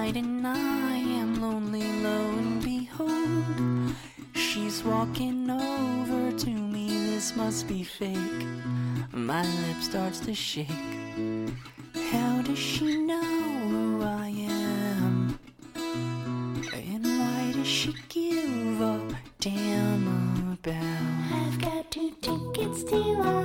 night and I am lonely, lo and behold, she's walking over to me. This must be fake. My lip starts to shake. How does she know who I am? And why does she give a damn about? I've got 2 tickets to